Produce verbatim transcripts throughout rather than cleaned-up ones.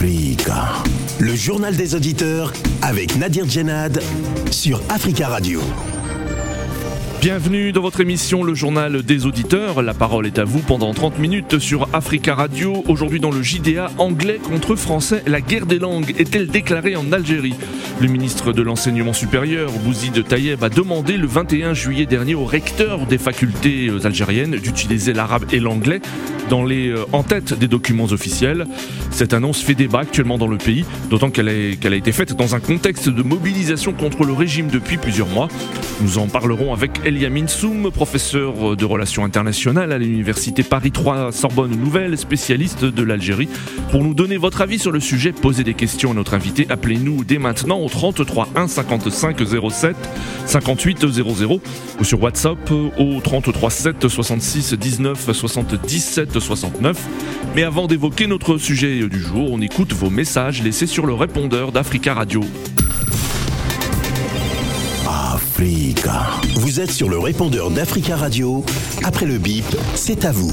Africa. Le journal des auditeurs avec Nadir Djenad sur Africa Radio. Bienvenue dans votre émission Le Journal des Auditeurs. La parole est à vous pendant trente minutes sur Africa Radio. Aujourd'hui dans le J D A, anglais contre français, la guerre des langues est-elle déclarée en Algérie ? Le ministre de l'Enseignement supérieur, Bouzid Tayeb, a demandé le vingt et un juillet dernier aux recteurs des facultés algériennes d'utiliser l'arabe et l'anglais dans les en tête des documents officiels. Cette annonce fait débat actuellement dans le pays, d'autant qu'elle a, qu'elle a été faite dans un contexte de mobilisation contre le régime depuis plusieurs mois. Nous en parlerons avec Eliamine Soum, professeur de relations internationales à l'université Paris trois Sorbonne Nouvelle, spécialiste de l'Algérie. Pour nous donner votre avis sur le sujet, posez des questions à notre invité. Appelez-nous dès maintenant au trente-trois un cinquante-cinq zéro sept cinquante-huit zéro zéro ou sur WhatsApp au trente-trois sept soixante-six dix-neuf soixante-dix-sept soixante-neuf. Mais avant d'évoquer notre sujet du jour, on écoute vos messages laissés sur le répondeur d'Africa Radio. Africa. Vous êtes sur le répondeur d'Africa Radio. Après le bip, c'est à vous.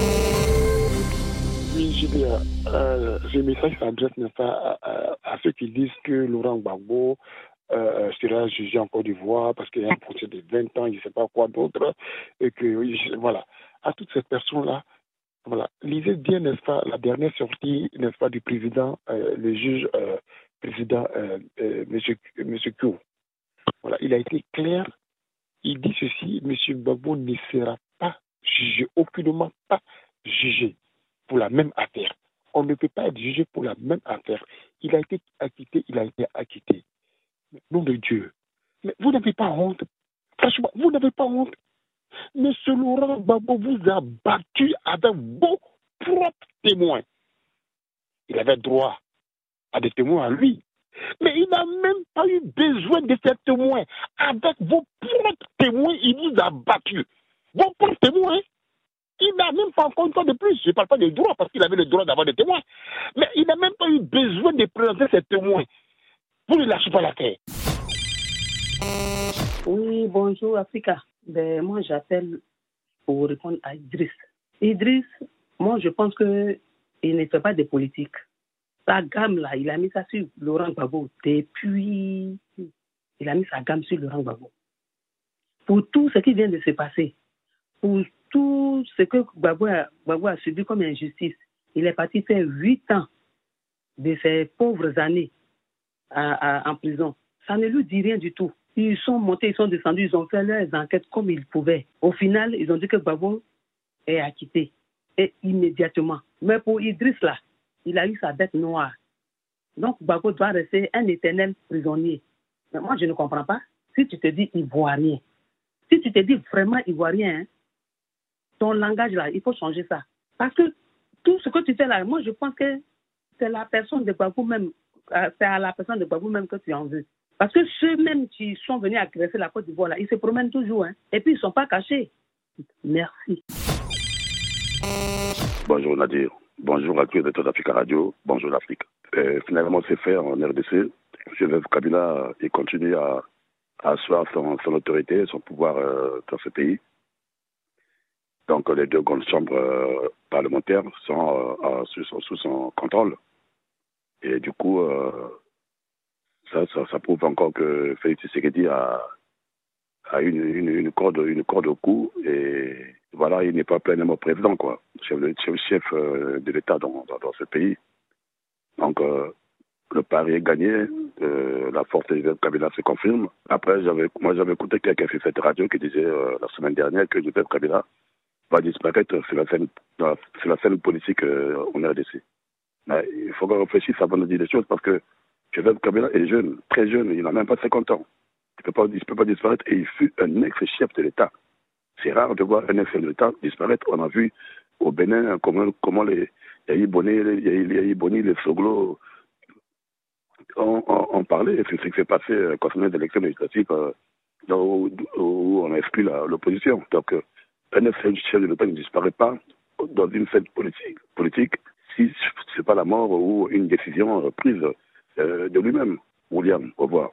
Oui, je dis, euh, ce message s'adresse n'est pas à, à, à ceux qui disent que Laurent Gbagbo euh, sera jugé en Côte d'Ivoire parce qu'il y a un procès de vingt ans, je ne sais pas quoi d'autre, et que, voilà, à toutes ces personnes-là, voilà, lisez bien, n'est-ce pas, la dernière sortie, n'est-ce pas, du président, euh, le juge euh, président, euh, euh, monsieur, monsieur Kou. Voilà, il a été clair. Il dit ceci, M. Gbagbo ne sera pas jugé, aucunement pas jugé pour la même affaire. On ne peut pas être jugé pour la même affaire. Il a été acquitté, il a été acquitté. Nom de Dieu. Mais vous n'avez pas honte. Franchement, vous n'avez pas honte. M. Laurent Gbagbo vous a battu avec vos propres témoins. Il avait droit à des témoins à lui. Mais il n'a même pas eu besoin de ces témoins. Avec vos propres témoins, il vous a battu. Vos propres témoins, il n'a même pas encore une fois de plus. Je ne parle pas des droits parce qu'il avait le droit d'avoir des témoins. Mais il n'a même pas eu besoin de présenter ces témoins. Vous ne lâchez pas la terre. Oui, bonjour Africa. Ben, moi, j'appelle pour répondre à Idriss. Idriss, moi, je pense qu'il ne fait pas de politique. Sa gamme là, il a mis ça sur Laurent Gbagbo depuis. Il a mis sa gamme sur Laurent Gbagbo. Pour tout ce qui vient de se passer, pour tout ce que Gbagbo a, Gbagbo a subi comme injustice, il est parti faire huit ans de ses pauvres années à, à, en prison. Ça ne lui dit rien du tout. Ils sont montés, ils sont descendus, ils ont fait leurs enquêtes comme ils pouvaient. Au final, ils ont dit que Gbagbo est acquitté. Et immédiatement. Mais pour Idriss là, il a eu sa bête noire. Donc, Gbagbo doit rester un éternel prisonnier. Mais moi, je ne comprends pas. Si tu te dis ivoirien, si tu te dis vraiment ivoirien, hein, ton langage là, il faut changer ça. Parce que tout ce que tu fais là, moi, je pense que c'est la personne de Gbagbo même, c'est à la personne de Gbagbo même que tu en veux. Parce que ceux-mêmes qui sont venus agresser la Côte d'Ivoire là, ils se promènent toujours, hein, et puis ils ne sont pas cachés. Merci. Bonjour Nadir. Bonjour à tous les auditeurs d'Africa Radio, bonjour l'Afrique. Euh, finalement, c'est fait en R D C. M. Kabila, il continue à, à asseoir son, son autorité, son pouvoir euh, dans ce pays. Donc, les deux grandes chambres euh, parlementaires sont, euh, sous, sont sous son contrôle. Et du coup, euh, ça, ça, ça prouve encore que Félix Tshisekedi a, a une, une, une, corde, une corde au cou et voilà, il n'est pas pleinement président, quoi, chef, chef, chef euh, de l'État dans, dans, dans ce pays. Donc, euh, le pari est gagné, euh, la force de Kabila se confirme. Après, j'avais, moi, j'avais écouté quelqu'un qui fait cette radio qui disait euh, la semaine dernière que Joseph Kabila va disparaître sur la scène, sur la scène politique euh, en R D C. Mais il faut qu'on réfléchisse avant de dire des choses parce que Joseph Kabila est jeune, très jeune, il n'a même pas cinquante ans. Il ne peut, peut pas disparaître et il fut un ex-chef de l'État. C'est rare de voir un ex-chef de l'État disparaître. On a vu au Bénin comment, comment les Yahi Boni, les Yahi Boni, les Soglo ont, ont, ont parlé. C'est ce qui s'est passé concernant les élections législatives euh, où, où on a exclu la, l'opposition. Donc, euh, un ex-chef de l'État ne disparaît pas dans une scène politique, politique si ce n'est pas la mort ou une décision prise euh, de lui-même. William, au revoir.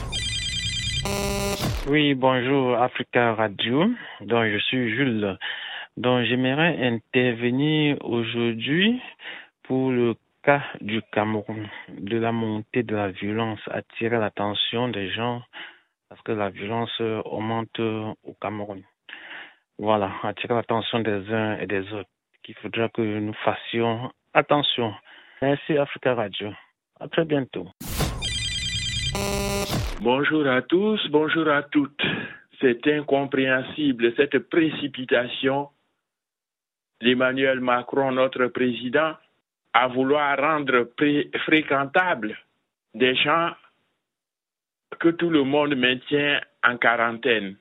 Oui, bonjour Africa Radio, donc je suis Jules. Donc j'aimerais intervenir aujourd'hui pour le cas du Cameroun, de la montée de la violence, attirer l'attention des gens parce que la violence augmente au Cameroun. Voilà, attirer l'attention des uns et des autres, qu'il faudra que nous fassions attention. Merci Africa Radio. À très bientôt. Bonjour à tous, bonjour à toutes. C'est incompréhensible cette précipitation d'Emmanuel Macron, notre président, à vouloir rendre pré- fréquentables des gens que tout le monde maintient en quarantaine.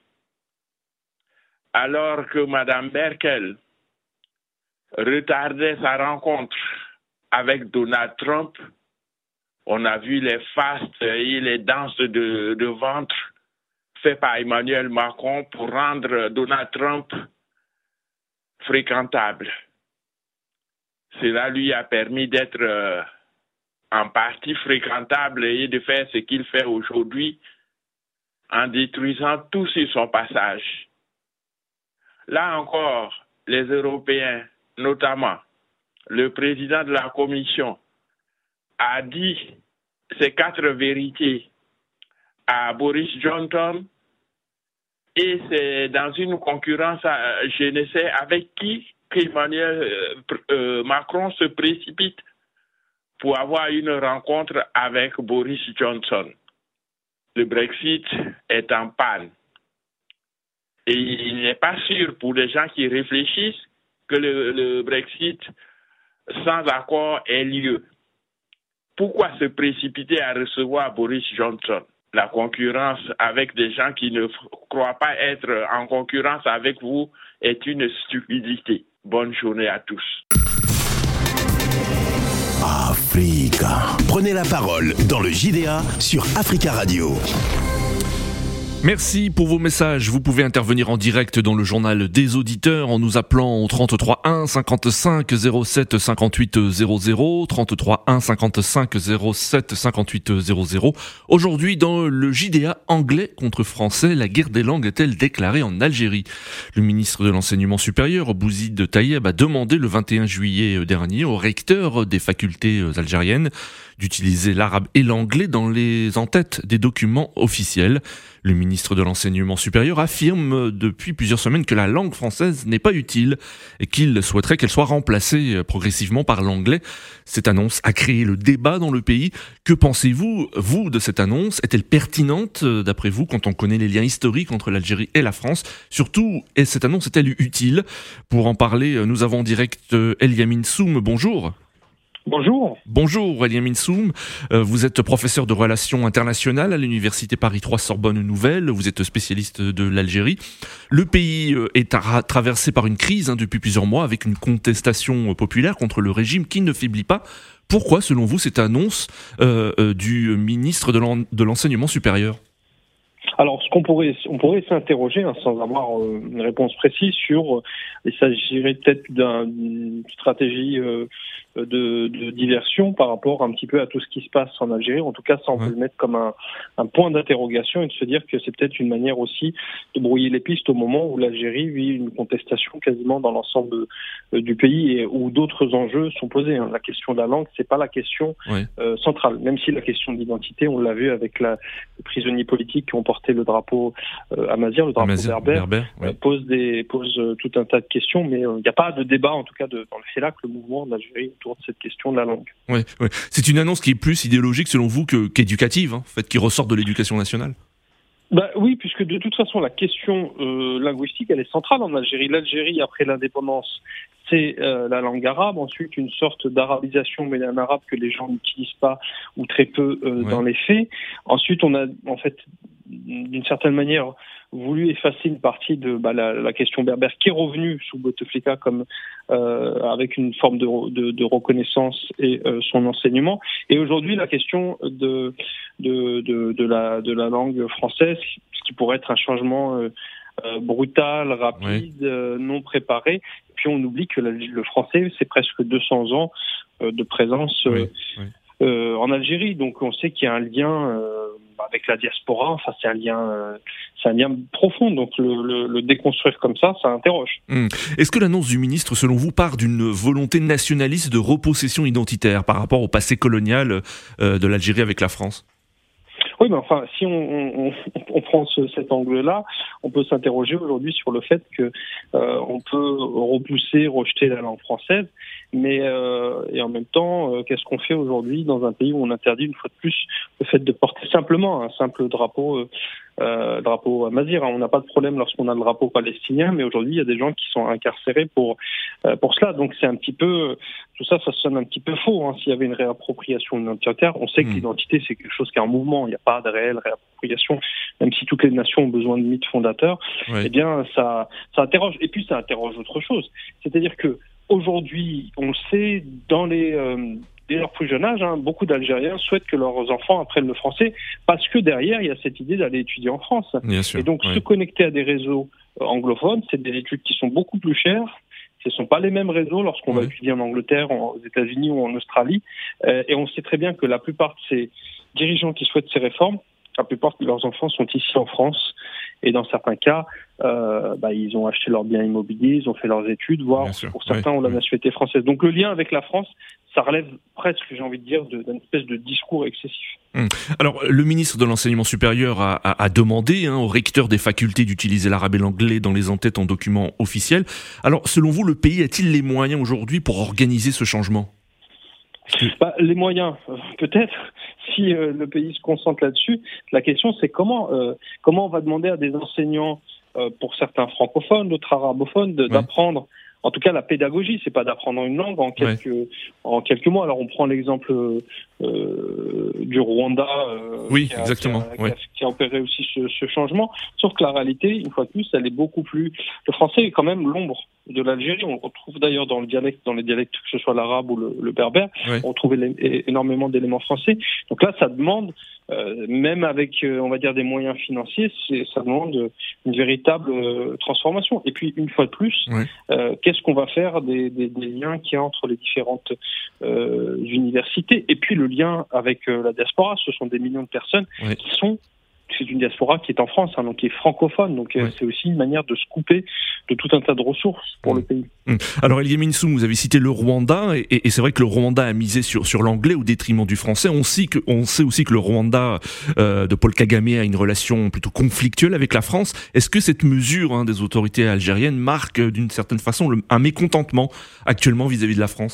Alors que Mme Merkel retardait sa rencontre avec Donald Trump, on a vu les fastes et les danses de, de ventre faites par Emmanuel Macron pour rendre Donald Trump fréquentable. Cela lui a permis d'être euh, en partie fréquentable et de faire ce qu'il fait aujourd'hui en détruisant tout sur son passage. Là encore, les Européens, notamment le président de la Commission, a dit ces quatre vérités à Boris Johnson et c'est dans une concurrence, je ne sais avec qui, qu'Emmanuel euh, Macron se précipite pour avoir une rencontre avec Boris Johnson. Le Brexit est en panne. Et il n'est pas sûr pour les gens qui réfléchissent que le, le Brexit sans accord ait lieu. Pourquoi se précipiter à recevoir Boris Johnson? La concurrence avec des gens qui ne croient pas être en concurrence avec vous est une stupidité. Bonne journée à tous. Africa. Prenez la parole dans le J D A sur Africa Radio. Merci pour vos messages. Vous pouvez intervenir en direct dans le journal des auditeurs en nous appelant au trente-trois un cinquante-cinq zéro sept cinquante-huit zéro zéro, trente-trois un cinquante-cinq zéro sept cinquante-huit zéro zéro. Aujourd'hui, dans le J D A anglais contre français, la guerre des langues est-elle déclarée en Algérie? Le ministre de l'Enseignement supérieur, Bouzid Taïeb, a demandé le vingt et un juillet dernier aux recteurs des facultés algériennes d'utiliser l'arabe et l'anglais dans les en-têtes des documents officiels. Le ministre de l'Enseignement supérieur affirme depuis plusieurs semaines que la langue française n'est pas utile et qu'il souhaiterait qu'elle soit remplacée progressivement par l'anglais. Cette annonce a créé le débat dans le pays. Que pensez-vous, vous, de cette annonce? Est-elle pertinente, d'après vous, quand on connaît les liens historiques entre l'Algérie et la France? Surtout, est cette annonce est-elle utile? Pour en parler, nous avons en direct Eliamine Soum. Bonjour. Bonjour. Bonjour Eliamine Soum, euh, vous êtes professeur de relations internationales à l'université Paris trois Sorbonne Nouvelle, vous êtes spécialiste de l'Algérie. Le pays euh, est à, traversé par une crise hein, depuis plusieurs mois avec une contestation populaire contre le régime qui ne faiblit pas. Pourquoi, selon vous, cette annonce euh, euh, du ministre de, l'en, de l'Enseignement supérieur? Alors, ce qu'on pourrait, on pourrait s'interroger hein, sans avoir euh, une réponse précise sur, euh, il s'agirait peut-être d'une stratégie euh, de, de diversion par rapport un petit peu à tout ce qui se passe en Algérie. En tout cas, ça on peut le mettre comme un, un point d'interrogation et de se dire que c'est peut-être une manière aussi de brouiller les pistes au moment où l'Algérie vit une contestation quasiment dans l'ensemble euh, du pays et où d'autres enjeux sont posés. Hein. La question de la langue, c'est pas la question oui. euh, centrale, même si la question de l'identité, on l'a vu avec la, les prisonniers politiques qui ont porté le drapeau euh, Amazigh, le drapeau Amazigh, berbère, berbère oui. euh, pose des pose euh, tout un tas de questions, mais il euh, n'y a pas de débat en tout cas de, dans le FELAC, le mouvement d'Algérie autour de cette question de la langue. Oui, oui. C'est une annonce qui est plus idéologique selon vous que, qu'éducative, hein, en fait, qui ressort de l'éducation nationale. Bah oui, puisque de toute façon la question euh, linguistique elle est centrale en Algérie. L'Algérie après l'indépendance, c'est euh, la langue arabe, ensuite une sorte d'arabisation, mais d'un arabe que les gens n'utilisent pas ou très peu euh, ouais. dans les faits. Ensuite on a en fait d'une certaine manière voulu effacer une partie de bah, la, la question berbère qui est revenue sous Bouteflika comme euh, avec une forme de, de, de reconnaissance et euh, son enseignement. Et aujourd'hui la question de de, de de la de la langue française, ce qui pourrait être un changement euh, euh, brutal, rapide, oui. euh, non préparé. Et puis on oublie que la, le français c'est presque deux cents ans euh, de présence. Euh, oui, oui. euh, en Algérie. Donc on sait qu'il y a un lien euh, avec la diaspora. Enfin, c'est un lien, euh, c'est un lien profond. Donc le, le, le déconstruire comme ça, ça interroge. Mmh. Est-ce que l'annonce du ministre, selon vous, part d'une volonté nationaliste de repossession identitaire par rapport au passé colonial euh, de l'Algérie avec la France ? Oui, mais enfin, si on, on, on prend ce, cet angle-là, on peut s'interroger aujourd'hui sur le fait que euh, on peut repousser, rejeter la langue française, mais euh, et en même temps, euh, qu'est-ce qu'on fait aujourd'hui dans un pays où on interdit une fois de plus le fait de porter simplement un simple drapeau, euh, euh, drapeau amazigh. On n'a pas de problème lorsqu'on a le drapeau palestinien, mais aujourd'hui, il y a des gens qui sont incarcérés pour euh, pour cela. Donc c'est un petit peu tout ça, ça sonne un petit peu faux. Hein. S'il y avait une réappropriation identitaire, on sait que mmh. l'identité c'est quelque chose qui est en mouvement. Il n'y a pas de réelle réappropriation, même si toutes les nations ont besoin de mythes fondateurs. Oui. Eh bien, ça, ça interroge. Et puis, ça interroge autre chose. C'est-à-dire que aujourd'hui, on le sait, dans les euh, dès leur plus jeune âge, hein, beaucoup d'Algériens souhaitent que leurs enfants apprennent le français parce que derrière, il y a cette idée d'aller étudier en France. Bien sûr, et donc, oui. se connecter à des réseaux anglophones, c'est des études qui sont beaucoup plus chères. Ce ne sont pas les mêmes réseaux lorsqu'on oui. va étudier en Angleterre, aux États-Unis ou en Australie. Euh, et on sait très bien que la plupart de ces dirigeants qui souhaitent ces réformes, la plupart de leurs enfants sont ici en France. Et dans certains cas, euh, bah, ils ont acheté leurs biens immobiliers, ils ont fait leurs études, voire pour certains oui, ont la oui. nationalité française. Donc le lien avec la France, ça relève presque, j'ai envie de dire, d'une espèce de discours excessif. Hum. Alors, le ministre de l'Enseignement supérieur a, a, a demandé hein, aux recteurs des facultés d'utiliser l'arabe et l'anglais dans les entêtes en documents officiels. Alors, selon vous, le pays a-t-il les moyens aujourd'hui pour organiser ce changement ? Bah, les moyens, euh, peut-être, si euh, le pays se concentre là-dessus. La question, c'est comment, euh, comment on va demander à des enseignants, euh, pour certains francophones, d'autres arabophones, de, ouais. d'apprendre, en tout cas la pédagogie, c'est pas d'apprendre une langue en quelques, ouais. en quelques mois. Alors on prend l'exemple euh, du Rwanda, euh, oui, qui, a, exactement. qui, a, ouais. qui, a, qui a opéré aussi ce, ce changement, sauf que la réalité, une fois de plus, elle est beaucoup plus... Le français est quand même l'ombre de l'Algérie. On le retrouve d'ailleurs dans le dialecte, dans les dialectes, que ce soit l'arabe ou le, le berbère, ouais. on trouve élé- énormément d'éléments français. Donc là, ça demande, euh, même avec, euh, on va dire, des moyens financiers, c'est, ça demande une véritable euh, transformation. Et puis, une fois de plus, ouais. euh, qu'est-ce qu'on va faire des, des, des liens qu'il y a entre les différentes euh, universités et puis le lien avec euh, la diaspora. Ce sont des millions de personnes ouais. qui sont... C'est une diaspora qui est en France, hein, donc qui est francophone, donc ouais. c'est aussi une manière de se couper de tout un tas de ressources pour mmh. le pays. Mmh. Alors Elie Soum, vous avez cité le Rwanda, et, et c'est vrai que le Rwanda a misé sur, sur l'anglais au détriment du français. On sait, que, on sait aussi que le Rwanda euh, de Paul Kagame a une relation plutôt conflictuelle avec la France. Est-ce que cette mesure hein, des autorités algériennes marque d'une certaine façon le, un mécontentement actuellement vis-à-vis de la France ?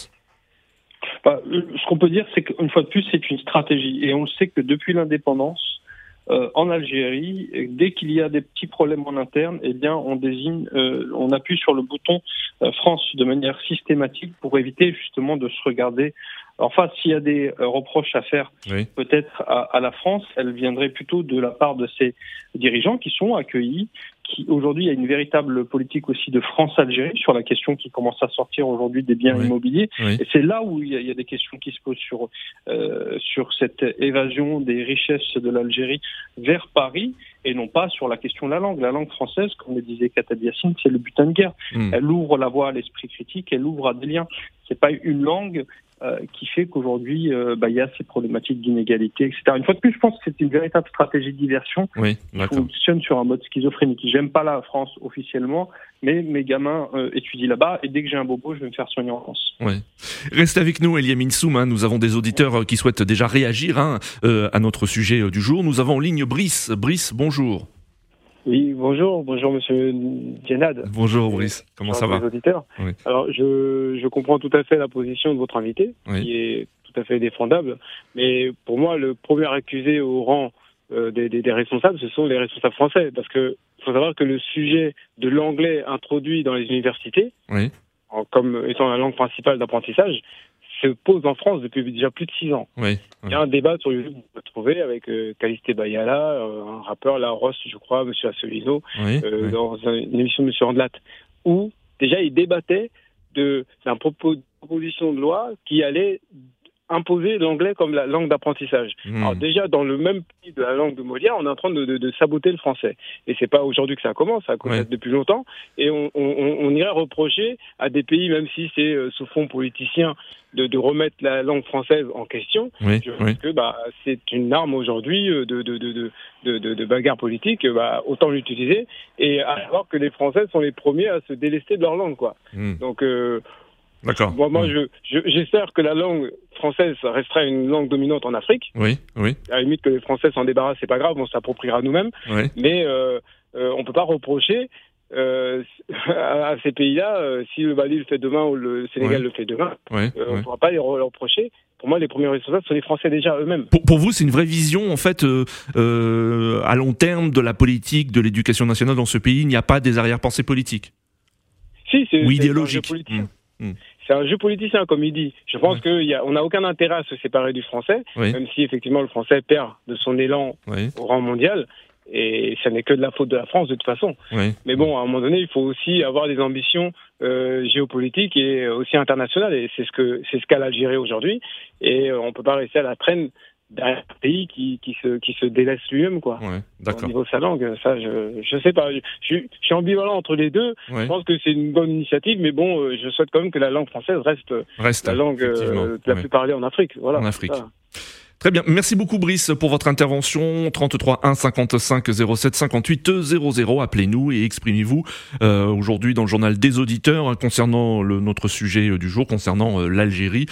Bah, ce qu'on peut dire, c'est qu'une fois de plus, c'est une stratégie, et on sait que depuis l'indépendance, Euh, en Algérie, dès qu'il y a des petits problèmes en interne, eh bien, on désigne, euh, on appuie sur le bouton euh, France de manière systématique pour éviter justement de se regarder. Enfin, s'il y a des euh, reproches à faire, oui. peut-être à, à la France, elles viendraient plutôt de la part de ces dirigeants qui sont accueillis. Qui, aujourd'hui, il y a une véritable politique aussi de France-Algérie sur la question qui commence à sortir aujourd'hui des biens oui. immobiliers. Oui. Et c'est là où il y, a, il y a des questions qui se posent sur, euh, sur cette évasion des richesses de l'Algérie vers Paris et non pas sur la question de la langue. La langue française, comme le disait Khattabi Yassine, c'est le butin de guerre. Mmh. Elle ouvre la voie à l'esprit critique, elle ouvre à des liens. C'est pas une langue euh, qui fait qu'aujourd'hui, euh, bah, il y a ces problématiques d'inégalité, et cetera. Une fois de plus, je pense que c'est une véritable stratégie de diversion oui, qui fonctionne sur un mode schizophrénique. J'aime pas la France officiellement, mais mes gamins euh, étudient là-bas, et dès que j'ai un bobo, je vais me faire soigner en France. Oui. Reste avec nous, Elie Soum, hein, nous avons des auditeurs qui souhaitent déjà réagir hein, euh, à notre sujet euh, du jour. Nous avons en ligne Brice. Brice, bonjour. Oui, bonjour, bonjour Monsieur Djenad. Bonjour Brice, comment ça va les auditeurs. Oui. Alors, je, je comprends tout à fait la position de votre invité, oui. qui est tout à fait défendable, mais pour moi, le premier accusé au rang euh, des, des, des responsables, ce sont les responsables français, parce que il faut savoir que le sujet de l'anglais introduit dans les universités, oui. en, comme étant la langue principale d'apprentissage, se pose en France depuis déjà plus de six ans. Oui, oui. Il y a un débat sur YouTube que vous pouvez trouver avec euh, Kalisté Bayala, euh, un rappeur, la Ross, je crois, M. Asselineau, oui, euh, oui. dans une émission de M. Randelat, où déjà il débattait de, d'un propos, de proposition de loi qui allait imposer l'anglais comme la langue d'apprentissage. Mmh. Alors déjà, dans le même pays de la langue de Molière, on est en train de, de, de saboter le français. Et c'est pas aujourd'hui que ça commence, ça commence ouais. depuis longtemps. Et on, on, on irait reprocher à des pays, même si c'est euh, sous fond politicien, de, de remettre la langue française en question. Oui, je oui. pense que bah, c'est une arme aujourd'hui de, de, de, de, de, de, de bagarre politique, bah, autant l'utiliser. Et à savoir que les Français sont les premiers à se délester de leur langue, quoi. Mmh. Donc, euh, D'accord. Moi, moi mmh. je, je, j'espère que la langue française restera une langue dominante en Afrique. Oui, oui. À la limite que les Français s'en débarrassent, c'est pas grave, on s'appropriera nous-mêmes. Oui. Mais euh, euh, on peut pas reprocher euh, à, à ces pays-là, euh, si le Mali le fait demain ou le Sénégal oui. le fait demain, oui. euh, on oui. ne pourra pas les re- leur reprocher. Pour moi, les premiers responsables sont les Français déjà eux-mêmes. Pour, pour vous, c'est une vraie vision, en fait, euh, euh, à long terme de la politique, de l'éducation nationale dans ce pays. Il n'y a pas des arrière-pensées politiques. Si, c'est, ou c'est idéologiques. Mmh. Mmh. C'est un jeu politicien, comme il dit. Je pense ouais. qu'on n'a aucun intérêt à se séparer du français, oui. même si effectivement le français perd de son élan oui. au rang mondial. Et ça n'est que de la faute de la France de toute façon. Oui. Mais bon, à un moment donné, il faut aussi avoir des ambitions euh, géopolitiques et aussi internationales. Et c'est ce que c'est ce qu'a l'Algérie aujourd'hui. Et euh, on peut pas rester à la traîne d'un pays qui, qui se qui se délaisse lui-même, quoi. Ouais, d'accord. Au niveau de sa langue, ça, je je sais pas. Je, je, je suis ambivalent entre les deux. Ouais. Je pense que c'est une bonne initiative, mais bon, euh, je souhaite quand même que la langue française reste, reste la langue euh, la ouais. plus parlée en Afrique. Voilà. En Afrique. Ça. Très bien. Merci beaucoup, Brice, pour votre intervention. trente-trois un cinquante-cinq zéro sept cinquante-huit zéro zéro. Appelez-nous et exprimez-vous euh, aujourd'hui dans le journal des auditeurs hein, concernant le, notre sujet du jour, concernant euh, l'Algérie.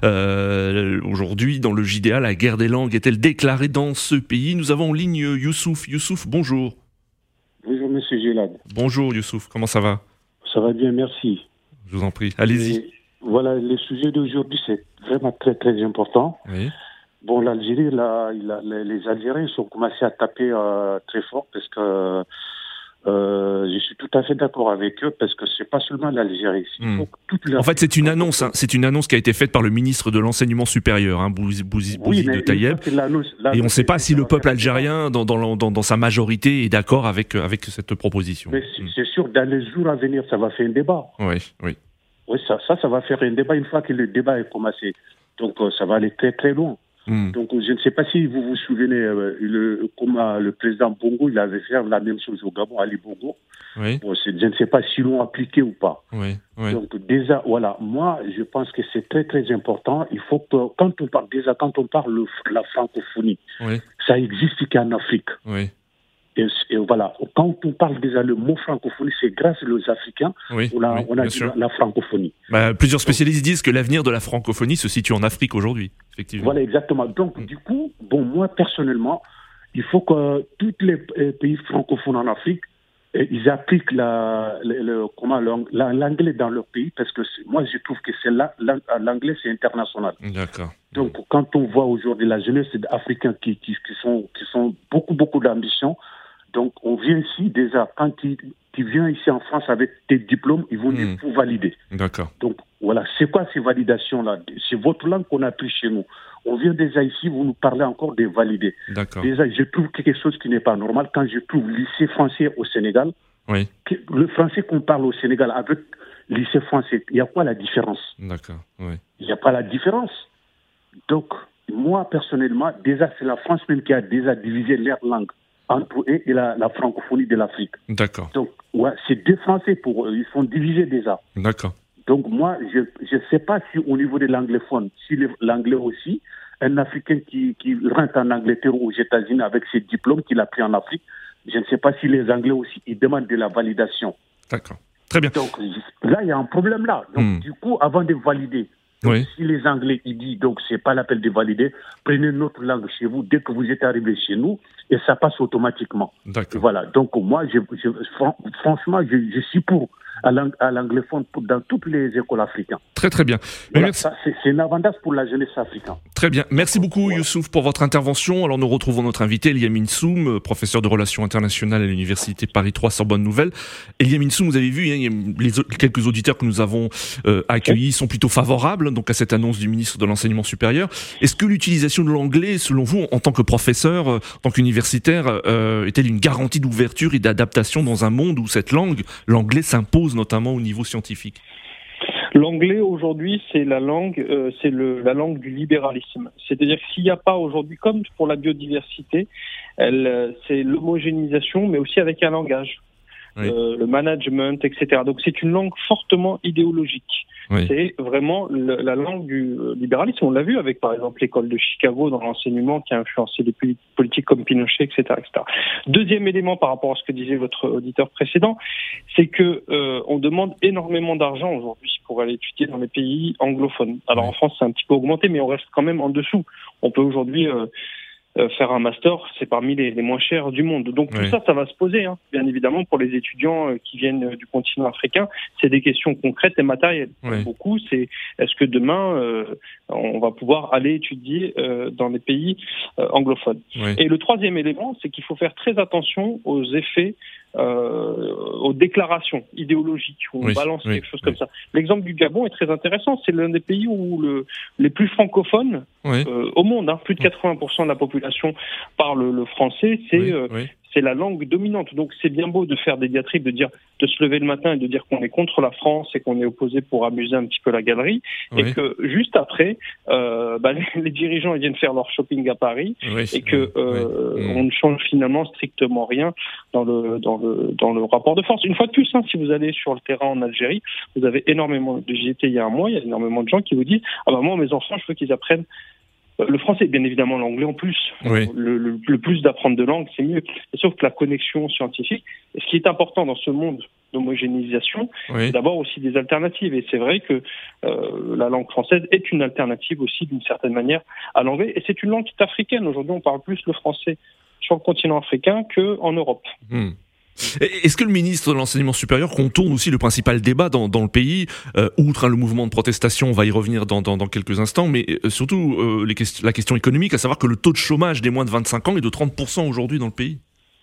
Euh, aujourd'hui, dans le J D A, la guerre des langues est-elle déclarée dans ce pays ? Nous avons en ligne Youssouf. Youssouf, bonjour. Bonjour, monsieur Gélad. Bonjour, Youssouf. Comment ça va ? Ça va bien, merci. Je vous en prie. Allez-y. Et voilà, le sujet d'aujourd'hui, c'est vraiment très, très important. Oui. Bon, l'Algérie, là, il a, les Algériens sont commencé à taper euh, très fort parce que euh, je suis tout à fait d'accord avec eux parce que c'est pas seulement l'Algérie. Mmh. En fait, c'est une annonce. Hein, c'est une annonce qui a été faite par le ministre de l'enseignement supérieur, hein, Bouzi, Bouzi, oui, de Taïeb. L'annonce, l'annonce, et on ne sait pas si le peuple algérien, dans, dans, dans, dans sa majorité, est d'accord avec avec cette proposition. Mais c'est, mmh. c'est sûr, dans les jours à venir, ça va faire un débat. Oui, oui. Oui, ça, ça, ça va faire un débat une fois que le débat est commencé. Donc, euh, ça va aller très, très loin. Mmh. Donc, je ne sais pas si vous vous souvenez, euh, le, comment le président Bongo, il avait fait la même chose au Gabon, Ali Bongo. Oui. Bon, c'est, je ne sais pas s'ils l'ont appliqué ou pas. Oui, oui. Donc, déjà, voilà, moi, je pense que c'est très, très important. Il faut que, quand on parle, déjà, quand on parle de la francophonie, oui. ça existe qu'en Afrique. Oui. Et, et voilà, quand on parle déjà le mot francophonie, c'est grâce aux Africains oui, on a, oui, on a dit la, la francophonie. Bah, plusieurs spécialistes disent que l'avenir de la francophonie se situe en Afrique aujourd'hui, effectivement. Voilà, exactement. Donc, mmh. du coup, bon, moi, personnellement, il faut que tous les pays francophones en Afrique, ils appliquent la, le, le, comment, l'anglais dans leur pays, parce que moi, je trouve que c'est la, l'anglais, c'est international. D'accord. Donc, quand on voit aujourd'hui la jeunesse africaine qui, qui, qui, sont, qui sont beaucoup, beaucoup d'ambition, donc, on vient ici, déjà, quand tu, tu viens ici en France avec tes diplômes, ils vont mmh. dire pour valider. D'accord. Donc, voilà, c'est quoi ces validations-là ? C'est votre langue qu'on a pris chez nous. On vient déjà ici, vous nous parlez encore de valider. D'accord. Déjà, je trouve quelque chose qui n'est pas normal. Quand je trouve lycée français au Sénégal, oui. le français qu'on parle au Sénégal avec lycée français, il y a quoi la différence ? D'accord, oui. Il n'y a pas la différence. Donc, moi, personnellement, déjà, c'est la France même qui a déjà divisé leur langue entre eux et la, la francophonie de l'Afrique. D'accord. Donc, ouais, c'est deux Français pour eux. Ils sont divisés déjà. D'accord. Donc, moi, je ne sais pas si au niveau de l'anglophone, si l'anglais aussi, un Africain qui, qui rentre en Angleterre ou aux États-Unis avec ses diplômes qu'il a pris en Afrique, je ne sais pas si les Anglais aussi, ils demandent de la validation. D'accord. Très bien. Donc, là, il y a un problème là. Donc, mmh. du coup, avant de valider, donc, oui. si les Anglais, ils disent, donc, c'est pas l'appel de valider, prenez notre langue chez vous dès que vous êtes arrivé chez nous, et ça passe automatiquement. D'accord. Voilà. Donc, moi, je, je, franchement, je, je suis pour à l'anglophone dans toutes les écoles africaines. Très, très bien. Voilà, merci. Ça, c'est, c'est un avantage pour la jeunesse africaine. Très bien. Merci beaucoup, voilà. Youssouf, pour votre intervention. Alors, nous retrouvons notre invité, Eliamine Soum, professeur de relations internationales à l'Université Paris trois Sorbonne Nouvelle. Eliamine Soum, vous avez vu, hein, les quelques auditeurs que nous avons euh, accueillis sont plutôt favorables donc, à cette annonce du ministre de l'Enseignement supérieur. Est-ce que l'utilisation de l'anglais, selon vous, en tant que professeur, en tant qu'universitaire, euh, est-elle une garantie d'ouverture et d'adaptation dans un monde où cette langue, l'anglais, s'impose notamment au niveau scientifique ? L'anglais aujourd'hui, c'est la langue, euh, c'est le, la langue du libéralisme. C'est-à-dire que s'il n'y a pas aujourd'hui, comme pour la biodiversité, elle, c'est l'homogénéisation, mais aussi avec un langage, oui. euh, le management, et cetera. Donc c'est une langue fortement idéologique. Oui. C'est vraiment le, la langue du libéralisme. On l'a vu avec, par exemple, l'école de Chicago dans l'enseignement qui a influencé des politiques comme Pinochet, et cetera, et cetera. Deuxième élément par rapport à ce que disait votre auditeur précédent, c'est que euh, on demande énormément d'argent aujourd'hui pour aller étudier dans les pays anglophones. Alors oui. en France, c'est un petit peu augmenté, mais on reste quand même en dessous. On peut aujourd'hui euh, Euh, faire un master, c'est parmi les, les moins chers du monde. Donc tout oui. ça, ça va se poser, hein. Bien évidemment, pour les étudiants euh, qui viennent euh, du continent africain, c'est des questions concrètes et matérielles. Oui. Beaucoup, c'est est-ce que demain, euh, on va pouvoir aller étudier euh, dans les pays euh, anglophones. Oui. Et le troisième élément, c'est qu'il faut faire très attention aux effets, euh, aux déclarations idéologiques, où on oui. balance oui. quelque chose oui. comme ça. L'exemple du Gabon est très intéressant. C'est l'un des pays où le, les plus francophones oui. euh, au monde, hein, plus de quatre-vingts pour cent de la population parle le français, c'est, oui, euh, oui. c'est la langue dominante. Donc c'est bien beau de faire des diatribes, de dire, de se lever le matin et de dire qu'on est contre la France et qu'on est opposé pour amuser un petit peu la galerie, oui. et que juste après, euh, bah, les, les dirigeants ils viennent faire leur shopping à Paris, oui, et que euh, oui. on ne change finalement strictement rien dans le dans le dans le rapport de force. Une fois de plus, hein, si vous allez sur le terrain en Algérie, vous avez énormément de j'y étais il y a un mois, il y a énormément de gens qui vous disent ah bah moi mes enfants je veux qu'ils apprennent le français, bien évidemment l'anglais en plus. Oui. Le, le, le plus d'apprendre de langues, c'est mieux. Sauf que la connexion scientifique, et ce qui est important dans ce monde d'homogénéisation, oui. c'est d'abord aussi des alternatives. Et c'est vrai que euh, la langue française est une alternative aussi d'une certaine manière à l'anglais. Et c'est une langue qui est africaine. Aujourd'hui, on parle plus le français sur le continent africain qu'en Europe. Hmm. Est-ce que le ministre de l'Enseignement supérieur contourne aussi le principal débat dans, dans le pays, euh, outre hein, le mouvement de protestation, on va y revenir dans, dans, dans quelques instants, mais euh, surtout euh, les quest- la question économique, à savoir que le taux de chômage des moins de vingt-cinq ans est de trente pour cent aujourd'hui dans le pays?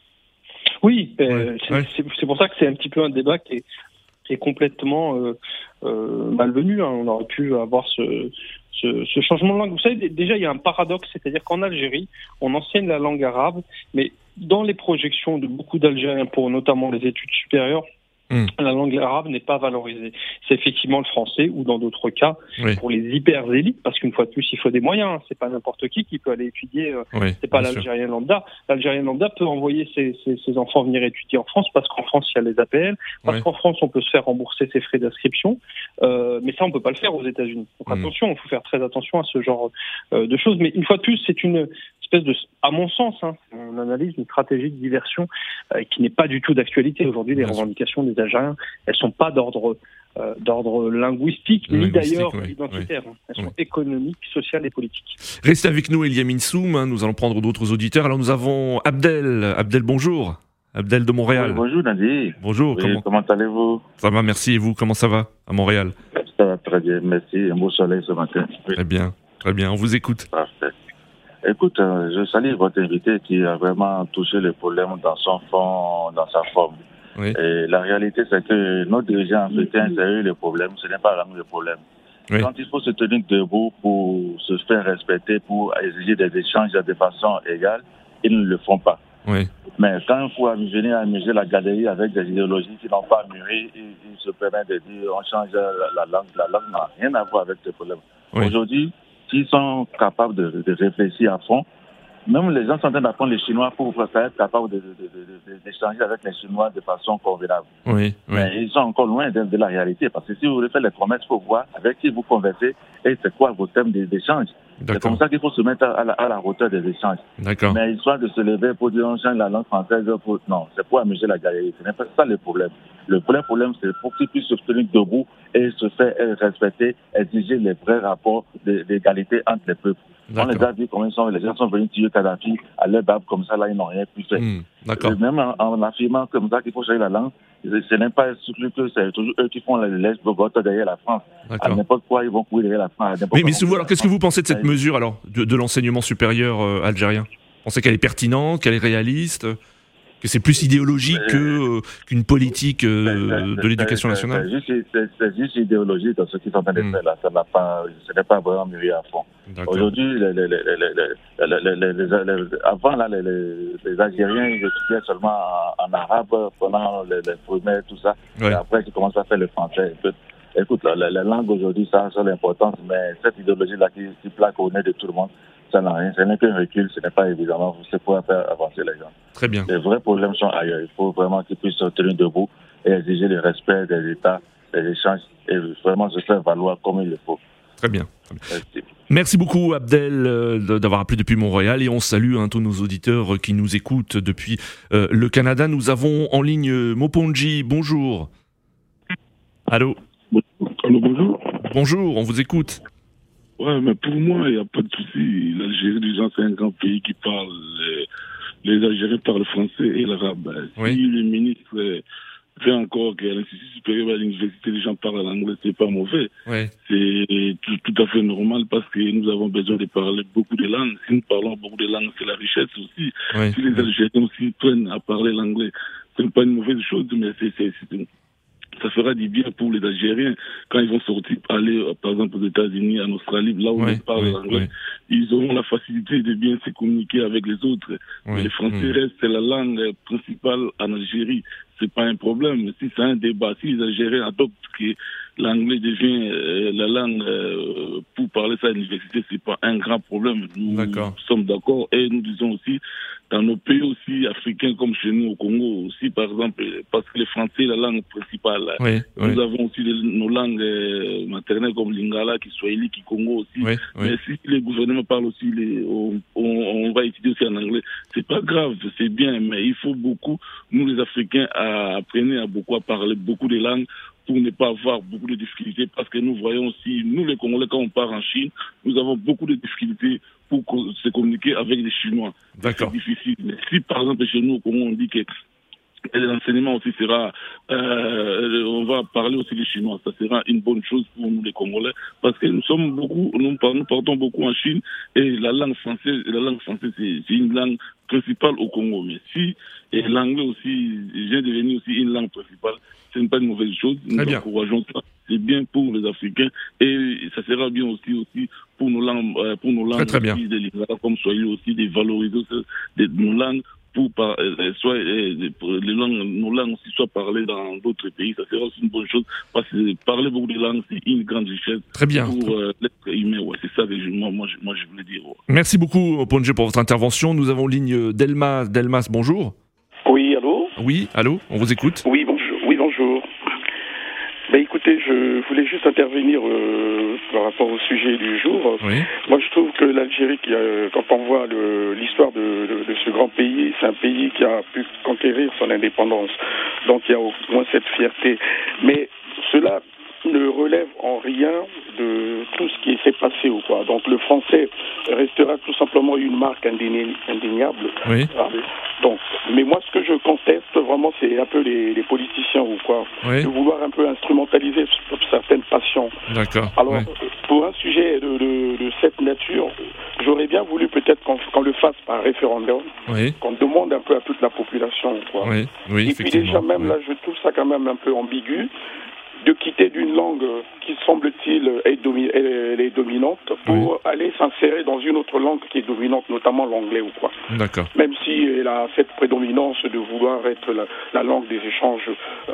Oui, euh, ouais, c'est, ouais. C'est, c'est pour ça que c'est un petit peu un débat qui est, qui est complètement euh, euh, malvenu. Hein. On aurait pu avoir ce, ce, ce changement de langue. Vous savez, déjà, il y a un paradoxe, c'est-à-dire qu'en Algérie, on enseigne la langue arabe, mais dans les projections de beaucoup d'Algériens pour notamment les études supérieures, Mmh. la langue arabe n'est pas valorisée. C'est effectivement le français ou dans d'autres cas oui. pour les hyper élites, parce qu'une fois de plus il faut des moyens. Hein. C'est pas n'importe qui qui peut aller étudier. Euh, oui, c'est pas l'Algérien sûr. lambda. L'Algérien lambda peut envoyer ses, ses, ses enfants venir étudier en France parce qu'en France il y a les A P L, parce oui. qu'en France on peut se faire rembourser ses frais d'inscription. Euh, mais ça on peut pas le faire aux États-Unis. Donc mmh. attention, il faut faire très attention à ce genre euh, de choses. Mais une fois de plus, c'est une espèce de, à mon sens, hein, on analyse une stratégie de diversion euh, qui n'est pas du tout d'actualité aujourd'hui. Les Bien revendications sûr. des Algériens, elles sont pas d'ordre euh, d'ordre linguistique, ni d'ailleurs oui, identitaire. Oui. Elles sont oui. économiques, sociales et politiques. Restez avec nous, Eliamine Soum. Hein, nous allons prendre d'autres auditeurs. Alors nous avons Abdel. Abdel, bonjour. Abdel de Montréal. Oui, bonjour Nadi. Bonjour. Oui, comment... comment allez-vous? Ça va, merci. Et vous, comment ça va à Montréal? Ça va très bien, merci. Un beau soleil ce matin. Oui. Très bien, très bien. On vous écoute. Parfait. Écoute, euh, je salue votre invité qui a vraiment touché le problème dans son fond, dans sa forme. Oui. Et la réalité, c'est que nos dirigeants africains, c'est eux le problème, ce n'est pas vraiment le problème. Oui. Quand il faut se tenir debout pour se faire respecter, pour exiger des échanges de façon égale, ils ne le font pas. Oui. Mais quand il faut venir amuser la galerie avec des idéologies qui n'ont pas mûri, ils, ils se permettent de dire on change la, la langue. La langue n'a rien à voir avec ce problème. Oui. Aujourd'hui, s'ils sont capables de, de réfléchir à fond, même les gens sont en train d'apprendre les Chinois pour être capables de, de, de, de, d'échanger avec les Chinois de façon convenable. Oui, oui. Mais ils sont encore loin de, de la réalité, parce que si vous voulez faire les promesses, il faut voir avec qui vous conversez et c'est quoi vos thèmes d'échange. D'accord. C'est comme ça qu'il faut se mettre à la, à la hauteur des échanges. D'accord. Mais histoire de se lever pour dire on change la langue française, pour... non, c'est pour amuser la galerie. Ce n'est pas ça le problème. Le vrai problème, c'est pour qu'ils puissent se tenir debout et se faire respecter, exiger les vrais rapports d'égalité entre les peuples. D'accord. On les a vu comment ils sont, les gens sont venus tuer Kadhafi à leur bab comme ça, là, ils n'ont rien pu faire. Mmh, d'accord. Et même en, en affirmant comme ça qu'il faut changer la langue, ce n'est pas exclu que c'est toujours eux qui font les lèches bogotes derrière la France. D'accord. À n'importe quoi, ils vont courir derrière la France. Mais, mais vous, alors, qu'est-ce que vous pensez de cette mesure alors, de, de l'enseignement supérieur euh, algérien? Vous pensez qu'elle est pertinente, qu'elle est réaliste, que c'est plus idéologique que, euh, qu'une politique euh, de l'éducation nationale? C'est juste, c'est, c'est juste idéologique dans ce qu'ils sont en train de faire là. Ça n'a pas, ce n'est pas vraiment mûri à fond. D'accord. Aujourd'hui, les, les, les, les, les, les, les, les, avant, là, les, les, les Algériens, ils étudiaient seulement en, en arabe pendant les, les primaires, tout ça. Ouais. Et après, ils commencent à faire le français un peu. écoute, la, la, la langue aujourd'hui, ça a l'importance, mais cette idéologie-là qui, qui plaque au nez de tout le monde, ça n'a rien. Ce n'est qu'un recul, ce n'est pas évidemment, c'est pour faire avancer les gens. Très bien. Les vrais problèmes sont ailleurs. Il faut vraiment qu'ils puissent se tenir debout et exiger le respect des États, des échanges, et vraiment se faire valoir comme il le faut. Très bien. Merci. Merci beaucoup Abdel euh, d'avoir appelé depuis Montréal, et on salue hein, tous nos auditeurs qui nous écoutent depuis euh, le Canada. Nous avons en ligne Moponji. Bonjour. Allô. Allô, bonjour. Bonjour, on vous écoute. Ouais, mais pour moi, il n'y a pas de souci. L'Algérie, déjà, c'est un grand pays qui parle. Les, les Algériens parlent français et l'arabe. Oui. Si le ministre fait encore qu'à l'Institut supérieur à l'université, les gens parlent l'anglais, c'est pas mauvais. Oui. C'est tout, tout à fait normal parce que nous avons besoin de parler beaucoup de langues. Si nous parlons beaucoup de langues, c'est la richesse aussi. Oui. Si les Algériens aussi prennent à parler l'anglais, ce n'est pas une mauvaise chose, mais c'est, c'est, c'est ça fera du bien pour les Algériens quand ils vont sortir, aller par exemple aux États-Unis, en Australie, là où oui, on parle oui, l'anglais. Oui. Ils auront la facilité de bien se communiquer avec les autres. Oui, Mais les Français oui. restent la langue principale en Algérie. C'est pas un problème. Si c'est un débat, si les Algériens adoptent que l'anglais devient euh, la langue euh, pour parler ça à l'université, c'est pas un grand problème. Nous D'accord. sommes d'accord et nous disons aussi dans nos pays aussi africains comme chez nous au Congo aussi par exemple parce que le français est la langue principale. Oui, nous oui. avons aussi les, nos langues euh, maternelles comme Lingala, Kiswahili, Kikongo aussi. Oui, oui. Mais si les gouvernements parlent aussi, les, on, on, on va étudier aussi en anglais. C'est pas grave, c'est bien, mais il faut beaucoup, nous les Africains, à, apprendre à beaucoup à parler beaucoup de langues pour ne pas avoir beaucoup de difficultés, parce que nous voyons aussi, nous les Congolais, quand on part en Chine, nous avons beaucoup de difficultés pour se communiquer avec les Chinois. D'accord. C'est difficile. Mais si par exemple chez nous au Congo on dit que l'enseignement aussi sera, euh, on va parler aussi les Chinois, ça sera une bonne chose pour nous les Congolais, parce que nous sommes beaucoup, nous, nous partons beaucoup en Chine, et la langue française, la langue française c'est, c'est une langue principale au Congo. Mais si et l'anglais aussi vient devenir aussi une langue principale, ce n'est pas une mauvaise chose. Nous encourageons ça. C'est bien pour les Africains et ça sera bien aussi aussi pour nos langues, pour nos langues très, très bien. aussi, des comme Swahili aussi, de valoriser de nos langues pour par, euh, soit euh, pour les langues, nos langues aussi soient parlées dans d'autres pays. Ça sera aussi une bonne chose parce que parler beaucoup de langues c'est une grande richesse très bien. pour euh, l'être humain. Ouais, c'est ça que je, moi, moi, je, moi je voulais dire. Ouais. Merci beaucoup Ponje pour votre intervention. Nous avons en ligne Delmas. Delmas, bonjour. Oui, allô. Oui, allô, on vous écoute. Oui, bonjour. Oui, bonjour. Ben, écoutez, je voulais juste intervenir euh, par rapport au sujet du jour. Oui. Moi, je trouve que l'Algérie, qui a, quand on voit le, l'histoire de, de, de ce grand pays, c'est un pays qui a pu conquérir son indépendance. Donc, il y a au moins cette fierté. Mais cela ne relève en rien de tout ce qui s'est passé ou quoi. Donc le français restera tout simplement une marque indéniable. Oui. Donc, mais moi ce que je conteste vraiment c'est un peu les, les politiciens ou quoi, oui. de vouloir un peu instrumentaliser certaines passions. D'accord. Alors oui. pour un sujet de, de, de cette nature, j'aurais bien voulu peut-être qu'on, qu'on le fasse par référendum, oui. qu'on demande un peu à toute la population quoi. Oui. Oui, et puis déjà même oui. là je trouve ça quand même un peu ambigu de quitter d'une langue qui semble-t-il est, domi- est dominante pour oui. aller s'insérer dans une autre langue qui est dominante, notamment l'anglais ou quoi. D'accord. Même si elle a cette prédominance de vouloir être la, la langue des échanges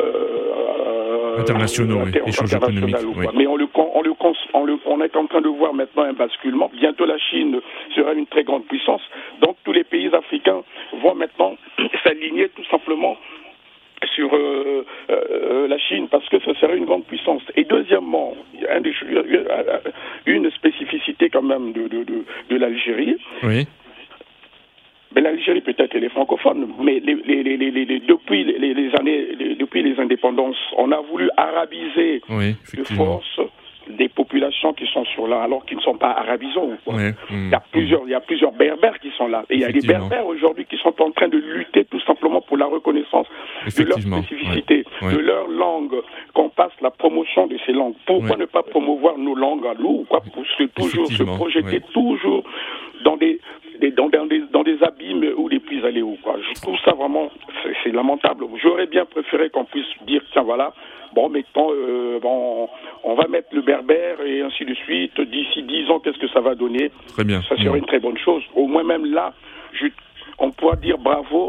euh, internationaux, inter- oui. échanges économiques. Ou oui. quoi. Mais on, le, on, le, on, le, on est en train de voir maintenant un basculement. Bientôt la Chine sera une très grande puissance. Donc tous les pays africains vont maintenant s'aligner tout simplement sur euh, euh, la Chine parce que ça serait une grande puissance. Et deuxièmement, il y a un des, une spécificité quand même de, de, de, de l'Algérie. Oui. Mais l'Algérie peut-être elle est francophone, mais les, les, les, les, les, depuis les, les années, les, depuis les indépendances, on a voulu arabiser oui, de force des populations qui sont sur là, alors qu'ils ne sont pas arabisants. Quoi. Ouais, mmh, il y a plusieurs, mmh. il y a plusieurs berbères qui sont là, et il y a des berbères aujourd'hui qui sont en train de lutter tout simplement pour la reconnaissance de leur spécificité, ouais, de ouais. leur langue, qu'on passe la promotion de ces langues. Pourquoi ouais. ne pas promouvoir nos langues à nous, quoi, pour se, toujours se projeter ouais. toujours dans des Des, dans, dans, des, dans des abîmes où les puissent aller ou quoi. Je trouve ça vraiment, c'est, c'est lamentable. J'aurais bien préféré qu'on puisse dire, tiens voilà, bon, mettons, euh, bon, on va mettre le berbère et ainsi de suite. D'ici dix ans, qu'est-ce que ça va donner ? Très bien. Ça serait mmh. une très bonne chose. Au moins même là, je, on pourra dire bravo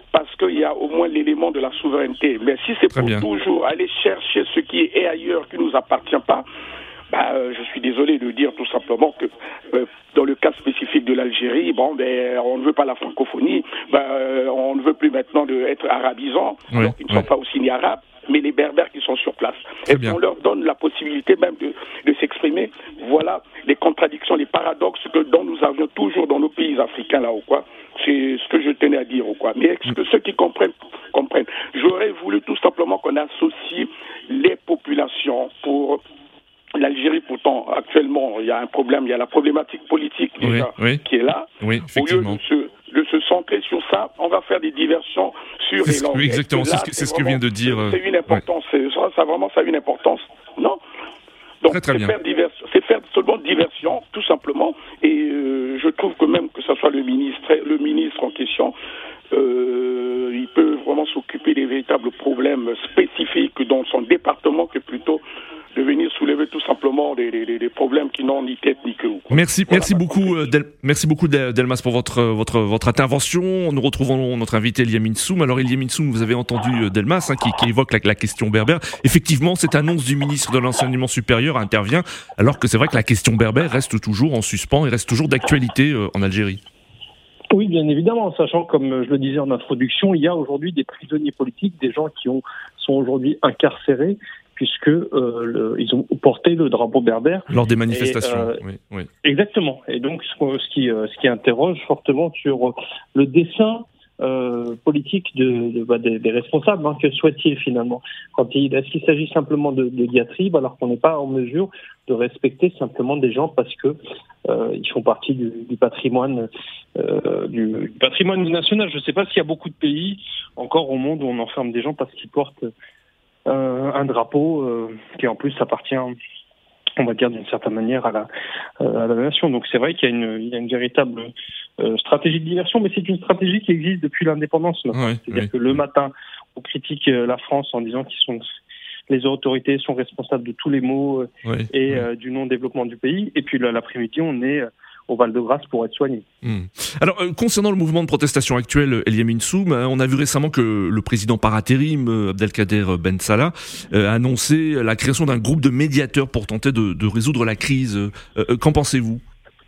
parce qu'il y a au moins l'élément de la souveraineté. Mais si c'est Très pour bien. toujours aller chercher ce qui est ailleurs, qui ne nous appartient pas, bah, euh, je suis désolé de dire tout simplement que euh, dans le cas spécifique de l'Algérie, bon, ben, on ne veut pas la francophonie, ben, euh, on ne veut plus maintenant de, être arabisants, Oui, alors qu'ils ne oui. sont pas aussi ni arabes, mais les berbères qui sont sur place. Très Et bien. on leur donne la possibilité même de, de s'exprimer. Voilà les contradictions, les paradoxes que, dont nous avions toujours dans nos pays africains là ou quoi. C'est ce que je tenais à dire ou quoi. Mais est-ce que ceux qui comprennent, comprennent. J'aurais voulu tout simplement qu'on associe les populations pour l'Algérie. Pourtant, actuellement, il y a un problème, il y a la problématique politique déjà Oui, oui. qui est là. Oui, Au lieu effectivement. de se, de se centrer sur ça, on va faire des diversions sur C'est les ce- langues. oui, exactement, Est-ce c'est là, ce que- c'est ce que vraiment- vient de dire, euh, C'est une importance, c'est- ça, ça vraiment, ça a une importance. Non. Donc, Très, très c'est bien. faire, divers, c'est faire seulement diversion, tout simplement. Et euh, je trouve que même que ce soit le ministre, le ministre en question, euh, il peut vraiment s'occuper des véritables problèmes spécifiques dans son département que plutôt de venir soulever tout simplement des, des, des problèmes qui n'ont ni tête ni queue. Merci, merci beaucoup, euh, Del- merci beaucoup Del- Delmas pour votre votre votre intervention. Nous retrouvons notre invité Eliamine Soum. Alors Eliamine Soum, vous avez entendu euh, Delmas hein, qui, qui évoque la, la question berbère. Effectivement, cette annonce du ministre de l'enseignement supérieur intervient alors que c'est vrai que la question berbère reste toujours en suspens et reste toujours d'actualité euh, en Algérie. Oui, bien évidemment, sachant, comme je le disais en introduction, il y a aujourd'hui des prisonniers politiques, des gens qui ont, sont aujourd'hui incarcérés, puisque euh, le, ils ont porté le drapeau berbère. Lors des manifestations, Et, euh, oui, oui. Exactement. Et donc, ce, ce, qui, ce qui interroge fortement sur le dessein euh, politique de, de, bah, des, des responsables. Hein, que souhaitent-ils finalement quand il, est-ce qu'il s'agit simplement de, de diatribes alors qu'on n'est pas en mesure de respecter simplement des gens parce que euh, ils font partie du, du patrimoine euh, du, du patrimoine national. Je ne sais pas s'il y a beaucoup de pays encore au monde où on enferme des gens parce qu'ils portent euh, un drapeau euh, qui en plus appartient, on va dire d'une certaine manière, à la, euh, à la nation. Donc c'est vrai qu'il y a une, il y a une véritable euh, stratégie de diversion, mais c'est une stratégie qui existe depuis l'indépendance. Oui, C'est-à-dire oui. que le matin, on critique euh, la France en disant qu'ils sont les autorités sont responsables de tous les maux euh, Oui, et oui. euh, du non-développement du pays. Et puis là, l'après-midi, on est euh, au Val-de-Grâce pour être soigné. Hmm. Alors, euh, concernant le mouvement de protestation actuel, Eliamine Soum, hein, on a vu récemment que le président par intérim, euh, Abdelkader Ben Salah, euh, a annoncé la création d'un groupe de médiateurs pour tenter de, de résoudre la crise. Euh, euh, qu'en pensez-vous ?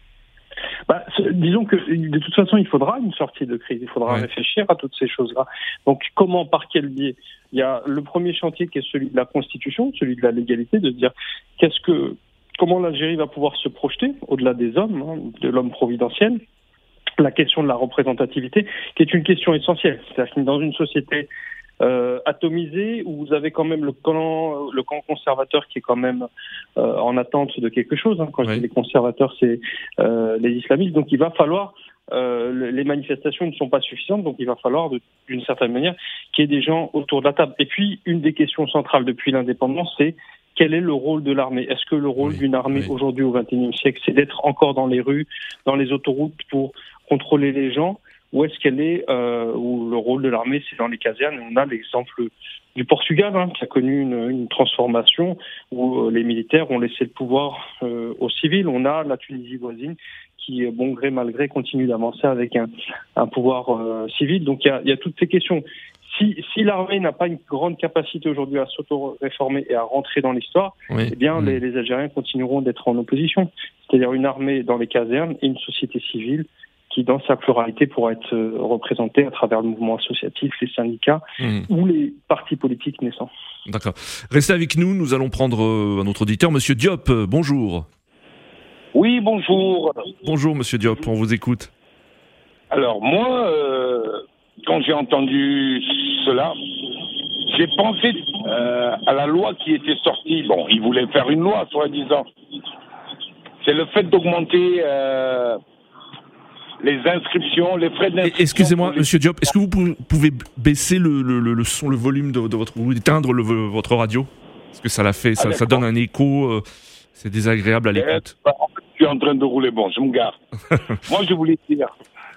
Bah, disons que de toute façon, il faudra une sortie de crise. Il faudra Ouais. réfléchir à toutes ces choses-là. Donc, comment, par quel biais ? Il y a le premier chantier qui est celui de la Constitution, celui de la légalité, de se dire qu'est-ce que, comment l'Algérie va pouvoir se projeter au-delà des hommes, hein, de l'homme providentiel. La question de la représentativité, qui est une question essentielle. C'est-à-dire que dans une société euh, atomisée, où vous avez quand même le camp, le camp conservateur qui est quand même euh, en attente de quelque chose. Hein. Quand je dis les conservateurs, c'est euh, les islamistes. Donc il va falloir, euh, les manifestations ne sont pas suffisantes, donc il va falloir de, d'une certaine manière qu'il y ait des gens autour de la table. Et puis une des questions centrales depuis l'indépendance, c'est quel est le rôle de l'armée ? Est-ce que le rôle d'une armée aujourd'hui au vingt et unième siècle, c'est d'être encore dans les rues, dans les autoroutes pour contrôler les gens ? Ou est-ce qu'elle est, euh, où le rôle de l'armée, c'est dans les casernes ? On a l'exemple du Portugal, hein, qui a connu une, une transformation où euh, les militaires ont laissé le pouvoir euh, aux civils. On a la Tunisie voisine qui, bon gré mal gré, continue d'avancer avec un, un pouvoir euh, civil. Donc il y a, il y a toutes ces questions. Si, si l'armée n'a pas une grande capacité aujourd'hui à s'auto-réformer et à rentrer dans l'histoire, Oui. eh bien Mmh. les, les Algériens continueront d'être en opposition. C'est-à-dire une armée dans les casernes et une société civile qui, dans sa pluralité, pourra être euh, représentée à travers le mouvement associatif, les syndicats Mmh. ou les partis politiques naissants. D'accord. Restez avec nous, nous allons prendre euh, un autre auditeur, Monsieur Diop, euh, bonjour. Oui, bonjour. Bonjour Monsieur Diop, on vous écoute. Alors moi, euh, quand j'ai entendu cela, j'ai pensé euh, à la loi qui était sortie. Bon, ils voulaient faire une loi, soi-disant. C'est le fait d'augmenter euh, les inscriptions, les frais d'inscription. Excusez-moi, Monsieur Diop, est-ce que vous pou- pouvez baisser le, le, le, le son, le volume de, de votre, ou éteindre le, votre radio ? Parce que ça l'a fait, ça, Ah, ça donne un écho, euh, c'est désagréable à l'écoute. Eh, en fait, je suis en train de rouler. Bon, je me gare. Moi, je voulais dire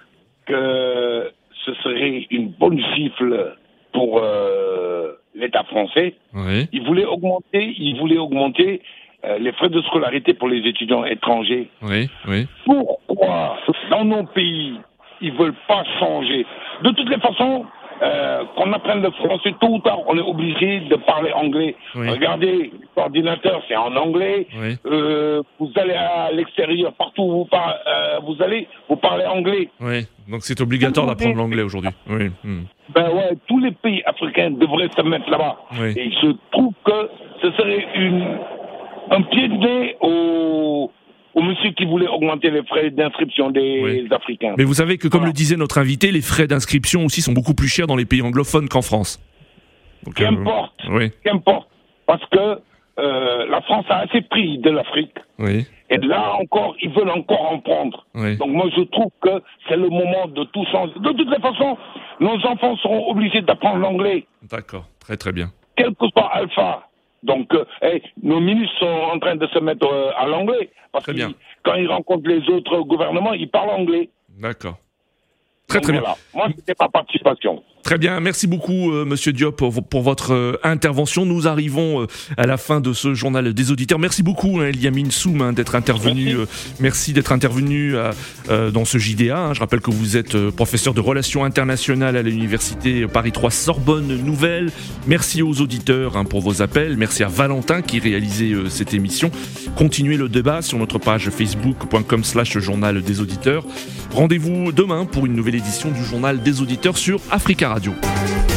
que ce serait une bonne gifle pour euh, l'État français. Oui. Il voulait augmenter, il voulait augmenter euh, les frais de scolarité pour les étudiants étrangers. Oui, oui. Pourquoi, dans nos pays, ils veulent pas changer ? De toutes les façons, euh, qu'on apprenne le français, tôt ou tard, on est obligé de parler anglais. Oui. Regardez, l'ordinateur, c'est en anglais. Oui. Euh, vous allez à l'extérieur, partout où vous, par, euh, vous allez, vous parlez anglais. Oui, donc c'est obligatoire d'apprendre l'anglais aujourd'hui. Oui. Hmm. Ben ouais, tous les pays africains devraient se mettre là-bas. Oui. Et je trouve que ce serait une, un pied de nez au... au monsieur qui voulait augmenter les frais d'inscription des oui. Africains. Mais vous savez que, comme voilà. le disait notre invité, les frais d'inscription aussi sont beaucoup plus chers dans les pays anglophones qu'en France. Donc, qu'importe, euh, oui. qu'importe, parce que euh, la France a assez pris de l'Afrique. Oui. Et là encore, ils veulent encore en prendre. Oui. Donc moi, je trouve que c'est le moment de tout changer. De toutes les façons, nos enfants seront obligés d'apprendre l'anglais. D'accord, très très bien. Quel que soit Alpha. Donc, euh, hey, nos ministres sont en train de se mettre euh, à l'anglais. Parce que quand ils rencontrent les autres gouvernements, ils parlent anglais. D'accord. Très Donc, très voilà. bien. Moi, c'était ma participation. Très bien, merci beaucoup euh, Monsieur Diop pour, pour votre euh, intervention. Nous arrivons euh, à la fin de ce journal des auditeurs. Merci beaucoup hein, Eliamine Soum hein, d'être intervenu. Merci, euh, merci d'être intervenu euh, euh, dans ce J D A. Hein. Je rappelle que vous êtes euh, professeur de relations internationales à l'université Paris trois Sorbonne Nouvelle. Merci aux auditeurs hein, pour vos appels. Merci à Valentin qui réalisait euh, cette émission. Continuez le débat sur notre page facebook point com slash journal des auditeurs. Rendez-vous demain pour une nouvelle édition du journal des auditeurs sur Africa Radio.